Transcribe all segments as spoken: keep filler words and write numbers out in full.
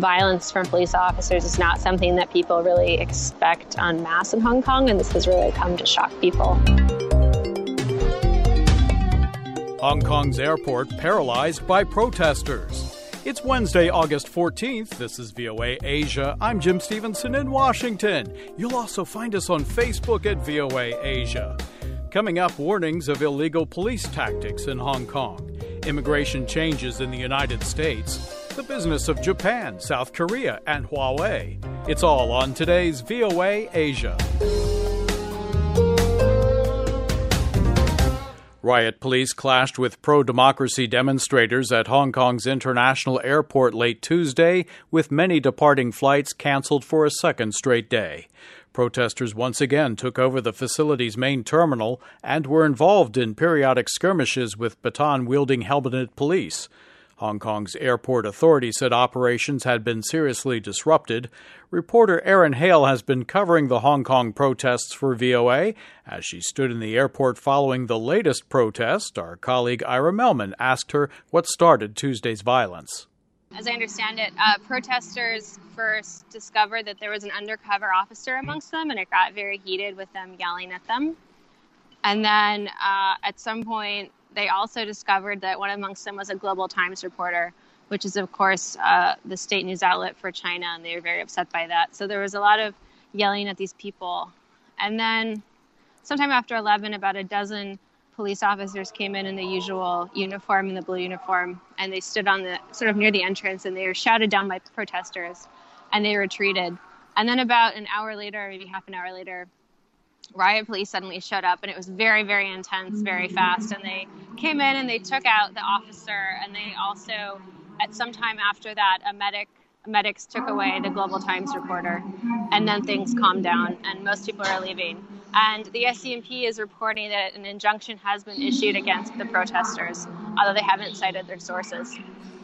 violence from police officers is not something that people really expect en masse in Hong Kong, and this has really come to shock people. Hong Kong's airport paralyzed by protesters. It's Wednesday, August fourteenth. This is V O A Asia. I'm Jim Stevenson in Washington. You'll also find us on Facebook at V O A Asia. Coming up, warnings of illegal police tactics in Hong Kong, immigration changes in the United States, the business of Japan, South Korea, and Huawei. It's all on today's V O A Asia. Riot police clashed with pro-democracy demonstrators at Hong Kong's International Airport late Tuesday, with many departing flights canceled for a second straight day. Protesters once again took over the facility's main terminal and were involved in periodic skirmishes with baton-wielding helmeted police. Hong Kong's airport authority said operations had been seriously disrupted. Reporter Erin Hale has been covering the Hong Kong protests for V O A. As she stood in the airport following the latest protest, our colleague Ira Melman asked her what started Tuesday's violence. As I understand it, uh, protesters first discovered that there was an undercover officer amongst them, and it got very heated with them yelling at them. And then uh, at some point, they also discovered that one amongst them was a Global Times reporter, which is, of course, uh, the state news outlet for China, and they were very upset by that. So there was a lot of yelling at these people. And then sometime after eleven, about a dozen police officers came in in the usual uniform, in the blue uniform, and they stood on the sort of near the entrance, and they were shouted down by protesters, and they retreated. And then about an hour later, maybe half an hour later, riot police suddenly showed up, and it was very, very intense, very fast. And they came in and they took out the officer, and they also, at some time after that, a medic, medics took away the Global Times reporter, and then things calmed down, and most people are leaving. And the S C M P is reporting that an injunction has been issued against the protesters, although they haven't cited their sources.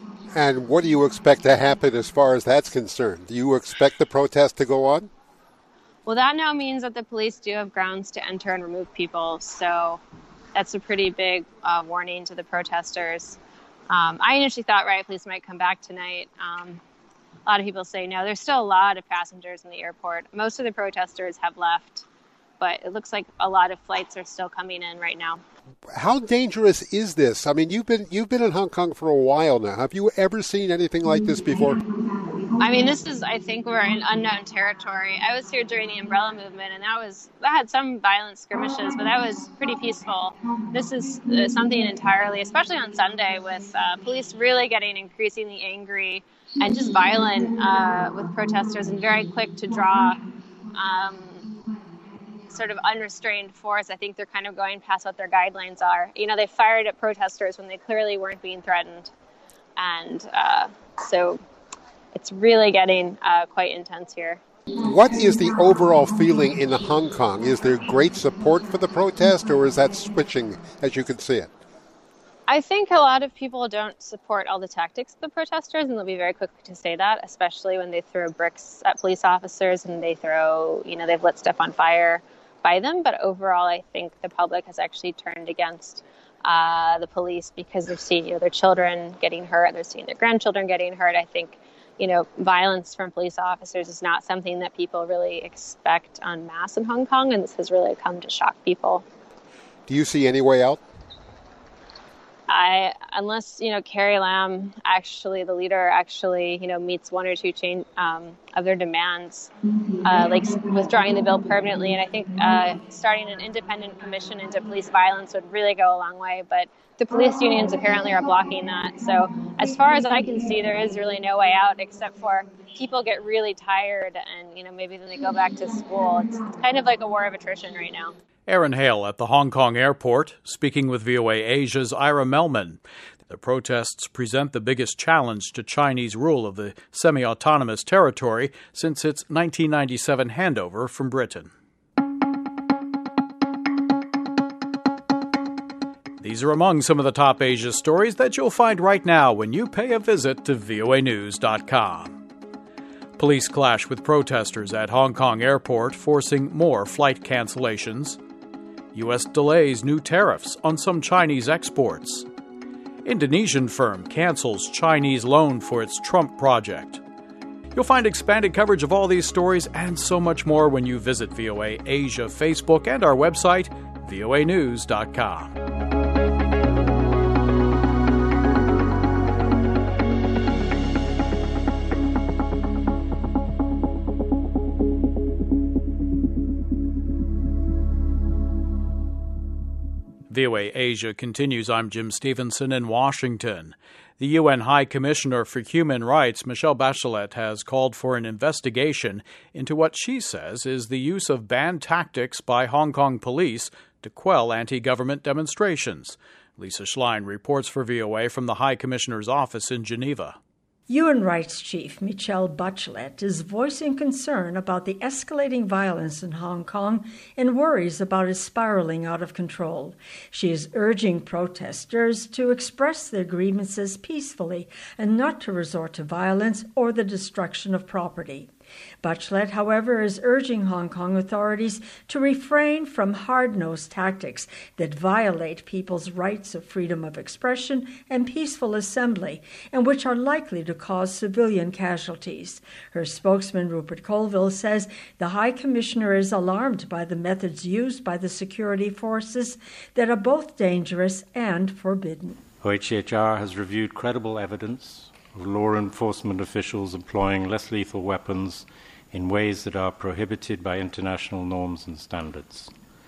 And what do you expect to happen as far as that's concerned? Do you expect the protest to go on? Well, that now means that the police do have grounds to enter and remove people, so that's a pretty big uh, warning to the protesters. Um, I initially thought riot police might come back tonight. Um, a lot of people say no. There's still a lot of passengers in the airport. Most of the protesters have left, but it looks like a lot of flights are still coming in right now. How dangerous is this? I mean, you've been you've been in Hong Kong for a while now. Have you ever seen anything like this before? I mean, this is, I think we're in unknown territory. I was here during the umbrella movement, and that was, that had some violent skirmishes, but that was pretty peaceful. This is uh, something entirely, especially on Sunday, with uh, police really getting increasingly angry and just violent uh, with protesters, and very quick to draw um, sort of unrestrained force. I think they're kind of going past what their guidelines are. You know, they fired at protesters when they clearly weren't being threatened. And uh, so it's really getting uh, quite intense here. What is the overall feeling in Hong Kong? Is there great support for the protest, or is that switching as you can see it? I think a lot of people don't support all the tactics of the protesters, and they'll be very quick to say that, especially when they throw bricks at police officers and they throw, you know, they've lit stuff on fire by them. But overall, I think the public has actually turned against uh, the police because they've seen, you know, their children getting hurt, they're seeing their grandchildren getting hurt. I think, you know, violence from police officers is not something that people really expect en masse in Hong Kong, and this has really come to shock people. Do you see any way out? I, unless, you know, Carrie Lam, actually, the leader, actually, you know, meets one or two change, um, of their demands, uh, like withdrawing the bill permanently. And I think uh, starting an independent commission into police violence would really go a long way. But the police unions apparently are blocking that. So as far as I can see, there is really no way out except for people get really tired and, you know, maybe then they go back to school. It's kind of like a war of attrition right now. Erin Hale at the Hong Kong airport, speaking with V O A Asia's Ira Melman. The protests present the biggest challenge to Chinese rule of the semi-autonomous territory since its nineteen ninety-seven handover from Britain. These are among some of the top Asia stories that you'll find right now when you pay a visit to V O A news dot com. Police clash with protesters at Hong Kong airport, forcing more flight cancellations. U S delays new tariffs on some Chinese exports. Indonesian firm cancels Chinese loan for its Trump project. You'll find expanded coverage of all these stories and so much more when you visit V O A Asia Facebook and our website, V O A news dot com. V O A Asia continues. I'm Jim Stevenson in Washington. The U N High Commissioner for Human Rights, Michelle Bachelet, has called for an investigation into what she says is the use of banned tactics by Hong Kong police to quell anti-government demonstrations. Lisa Schlein reports for V O A from the High Commissioner's office in Geneva. U N Rights Chief Michelle Bachelet is voicing concern about the escalating violence in Hong Kong and worries about it spiraling out of control. She is urging protesters to express their grievances peacefully and not to resort to violence or the destruction of property. Bachelet, however, is urging Hong Kong authorities to refrain from hard-nosed tactics that violate people's rights of freedom of expression and peaceful assembly, and which are likely to cause civilian casualties. Her spokesman, Rupert Colville, says the High Commissioner is alarmed by the methods used by the security forces that are both dangerous and forbidden. O H C H R has reviewed credible evidence of law enforcement officials employing less lethal weapons in ways that are prohibited by international norms and standards.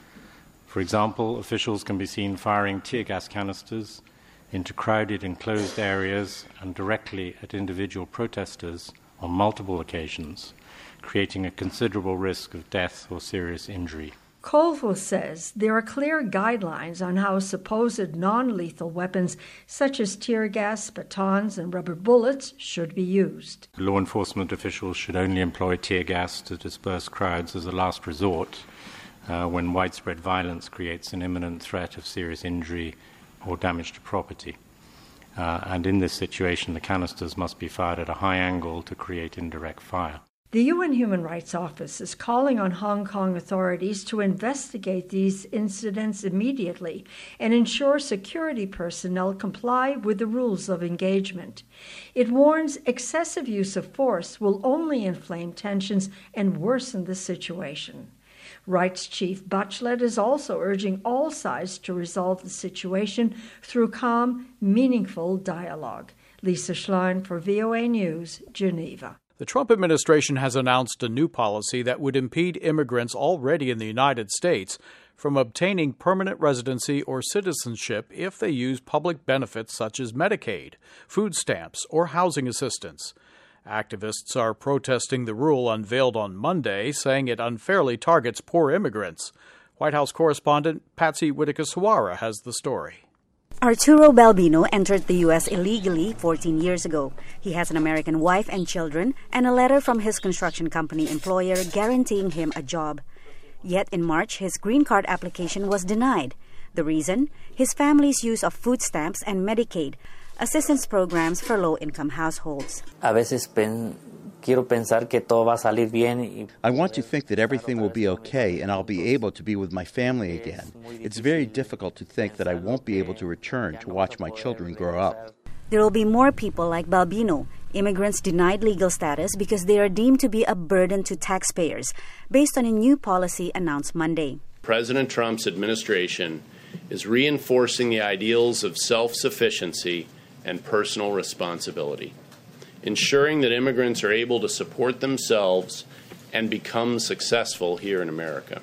For example, officials can be seen firing tear gas canisters into crowded enclosed areas and directly at individual protesters on multiple occasions, creating a considerable risk of death or serious injury. Colville says there are clear guidelines on how supposed non-lethal weapons such as tear gas, batons, and rubber bullets should be used. Law enforcement officials should only employ tear gas to disperse crowds as a last resort uh, when widespread violence creates an imminent threat of serious injury or damage to property. Uh, and in this situation, the canisters must be fired at a high angle to create indirect fire. The U N Human Rights Office is calling on Hong Kong authorities to investigate these incidents immediately and ensure security personnel comply with the rules of engagement. It warns excessive use of force will only inflame tensions and worsen the situation. Rights Chief Bachelet is also urging all sides to resolve the situation through calm, meaningful dialogue. Lisa Schlein for V O A News, Geneva. The Trump administration has announced a new policy that would impede immigrants already in the United States from obtaining permanent residency or citizenship if they use public benefits such as Medicaid, food stamps, or housing assistance. Activists are protesting the rule unveiled on Monday, saying it unfairly targets poor immigrants. White House correspondent Patsy Widakuswara has the story. Arturo Balbino entered the U S illegally fourteen years ago. He has an American wife and children and a letter from his construction company employer guaranteeing him a job. Yet in March, his green card application was denied. The reason? His family's use of food stamps and Medicaid, assistance programs for low-income households. A veces pen, quiero pensar que todo va a salir bien. I want to think that everything will be okay and I'll be able to be with my family again. It's very difficult to think that I won't be able to return to watch my children grow up. There will be more people like Balbino, immigrants denied legal status because they are deemed to be a burden to taxpayers, based on a new policy announced Monday. President Trump's administration is reinforcing the ideals of self-sufficiency and personal responsibility, ensuring that immigrants are able to support themselves and become successful here in America.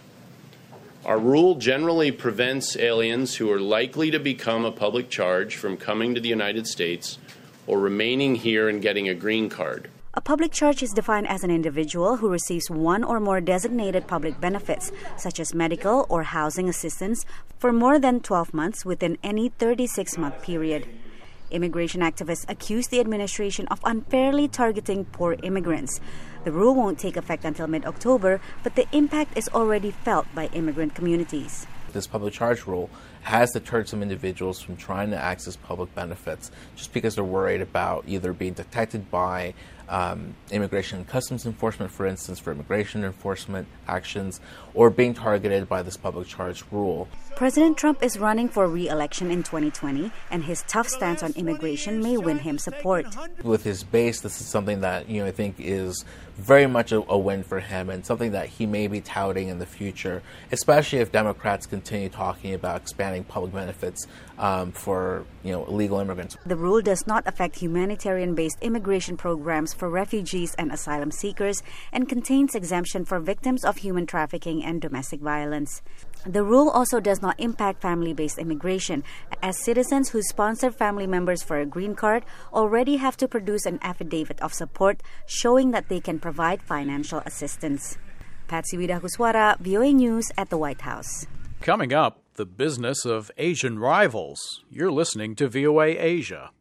Our rule generally prevents aliens who are likely to become a public charge from coming to the United States or remaining here and getting a green card. A public charge is defined as an individual who receives one or more designated public benefits, such as medical or housing assistance, for more than twelve months within any thirty-six month period. Immigration activists accuse the administration of unfairly targeting poor immigrants. The rule won't take effect until mid-October, but the impact is already felt by immigrant communities. This public charge rule has deterred some individuals from trying to access public benefits just because they're worried about either being detected by um, Immigration and Customs Enforcement, for instance, for immigration enforcement actions, or being targeted by this public charge rule. President Trump is running for re-election in twenty twenty, and his tough stance on immigration may win him support. With his base, this is something that, you know, I think is very much a, a win for him and something that he may be touting in the future, especially if Democrats continue talking about expanding public benefits um, for, you know, illegal immigrants. The rule does not affect humanitarian-based immigration programs for refugees and asylum seekers and contains exemption for victims of human trafficking and domestic violence. The rule also does not impact family-based immigration, as citizens who sponsor family members for a green card already have to produce an affidavit of support showing that they can provide financial assistance. Patsy Widakuswara, V O A News at the White House. Coming up, the business of Asian rivals. You're listening to V O A Asia.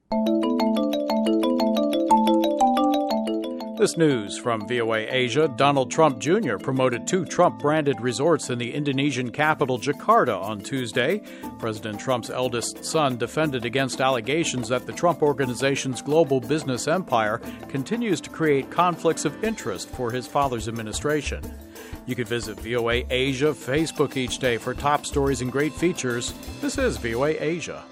This news from V O A Asia. Donald Trump Junior promoted two Trump-branded resorts in the Indonesian capital, Jakarta, on Tuesday. President Trump's eldest son defended against allegations that the Trump Organization's global business empire continues to create conflicts of interest for his father's administration. You can visit V O A Asia Facebook each day for top stories and great features. This is V O A Asia.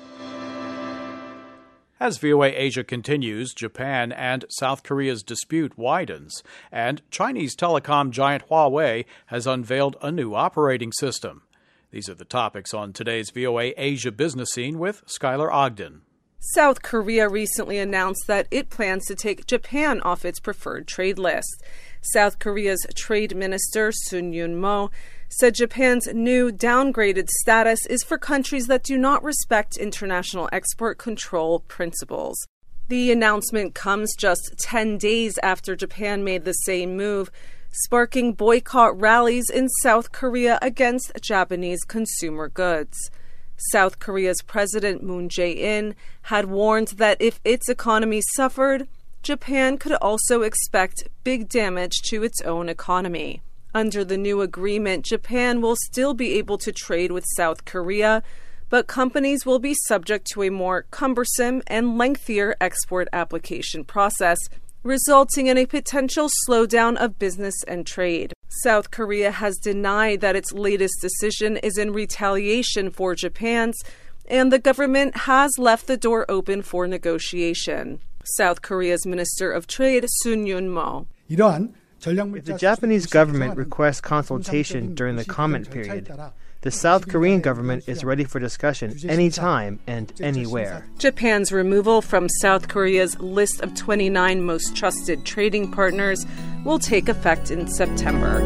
As V O A Asia continues, Japan and South Korea's dispute widens, and Chinese telecom giant Huawei has unveiled a new operating system. These are the topics on today's V O A Asia Business Scene with Skylar Ogden. South Korea recently announced that it plans to take Japan off its preferred trade list. South Korea's Trade Minister Sun Yun-mo said Japan's new downgraded status is for countries that do not respect international export control principles. The announcement comes just ten days after Japan made the same move, sparking boycott rallies in South Korea against Japanese consumer goods. South Korea's President Moon Jae-in had warned that if its economy suffered, Japan could also expect big damage to its own economy. Under the new agreement, Japan will still be able to trade with South Korea, but companies will be subject to a more cumbersome and lengthier export application process, resulting in a potential slowdown of business and trade. South Korea has denied that its latest decision is in retaliation for Japan's, and the government has left the door open for negotiation. South Korea's Minister of Trade, Sun Yun-mo. If the Japanese government requests consultation during the comment period, the South Korean government is ready for discussion anytime and anywhere. Japan's removal from South Korea's list of twenty-nine most trusted trading partners will take effect in September.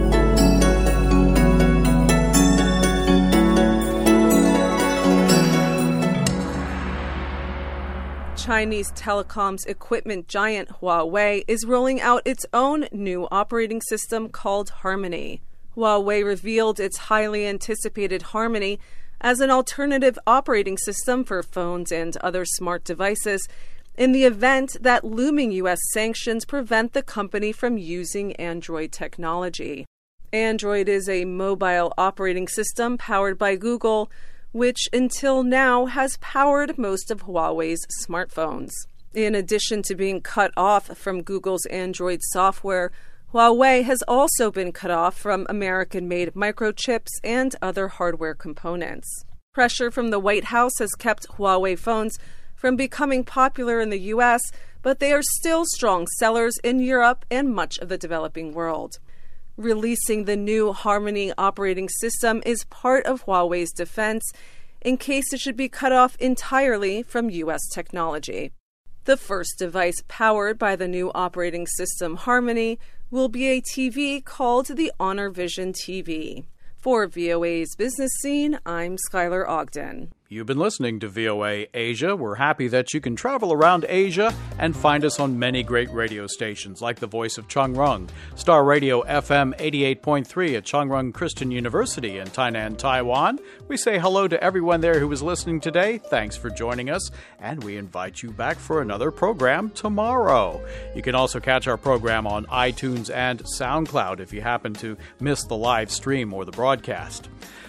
Chinese telecoms equipment giant Huawei is rolling out its own new operating system called Harmony. Huawei revealed its highly anticipated Harmony as an alternative operating system for phones and other smart devices in the event that looming U S sanctions prevent the company from using Android technology. Android is a mobile operating system powered by Google, which until now has powered most of Huawei's smartphones. In addition to being cut off from Google's Android software, Huawei has also been cut off from American-made microchips and other hardware components. Pressure from the White House has kept Huawei phones from becoming popular in the U S, but they are still strong sellers in Europe and much of the developing world. Releasing the new Harmony operating system is part of Huawei's defense in case it should be cut off entirely from U S technology. The first device powered by the new operating system Harmony will be a T V called the Honor Vision T V. For V O A's Business Scene, I'm Skylar Ogden. You've been listening to V O A Asia. We're happy that you can travel around Asia and find us on many great radio stations like the Voice of Chungrung, Star Radio F M eighty-eight point three at Chungrung Christian University in Tainan, Taiwan. We say hello to everyone there who is listening today. Thanks for joining us, and we invite you back for another program tomorrow. You can also catch our program on iTunes and SoundCloud if you happen to miss the live stream or the broadcast.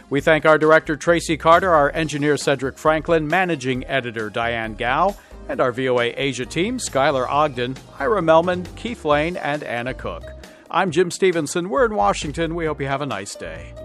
We thank our director, Tracy Carter, our engineer, Cedric Franklin, managing editor, Diane Gao, and our V O A Asia team, Skylar Ogden, Ira Melman, Keith Lane, and Anna Cook. I'm Jim Stevenson. We're in Washington. We hope you have a nice day.